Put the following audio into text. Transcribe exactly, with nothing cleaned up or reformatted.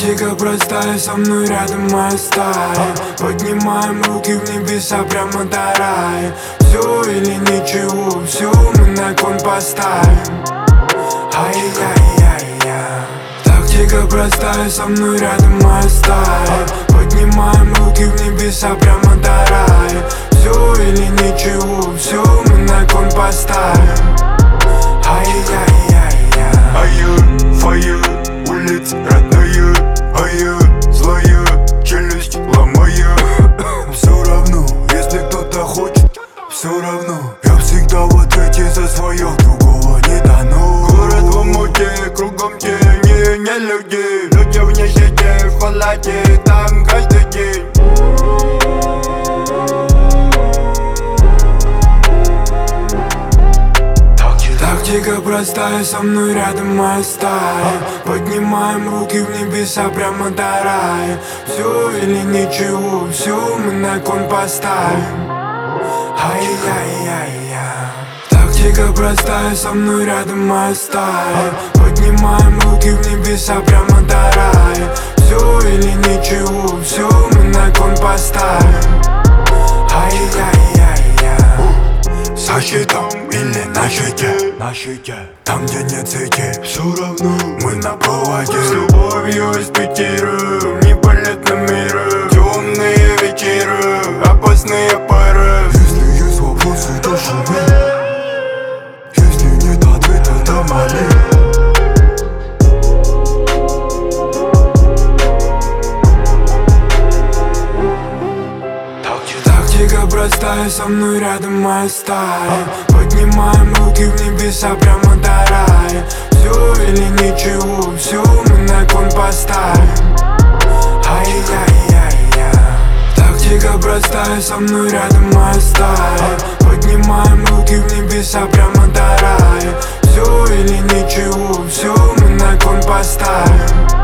Тактика простая, со мной рядом моя стая. Поднимаем руки в небеса, прямо до рая. Все или ничего, все мы на кон поставим. Ай-яй-яй-яй. Тактика простая, со мной рядом моя стая. Поднимаем руки в небеса, прямо до рая. Все или ничего, все мы на кон поставим. Ай-яй-яй-яй. Ай, фае, улиц родные. Ай, злая, челюсть ломая. Все равно, если кто-то хочет, все равно. Я всегда в ответе за свое, другого не дано. Город в омуте, кругом тени, не люди. Люди в нищете, в холоде, там каждый день. Тактика простая, со мной рядом моя стая. Поднимаем руки в небеса, прямо до рая. Все или ничего, все мы на кон поставим. Ай-яй-яй-яй. Тактика простая, со мной рядом моя стая. Поднимаем руки в небеса, прямо до рая. Все или ничего, все мы на кон поставим. Ай-яй-яй-яй. Со щитом или на щите, на щите. Там, где нет сети, все равно мы на проводе. С любовью из Питера, не полет на мира. Темные вечера, опасные пары. Если есть вопросы, то шуми. Если нет ответа, то моли. Тактика простая, со мной рядом моя стая. Поднимаем руки в небеса, прямо до рая. Все или ничего, все мы на кон поставим. Ай-яй-яй-яй. Тактика простая, со мной рядом моя стая. Поднимаем руки в небеса, прямо до рая. Все или ничего, все мы на кон поставим.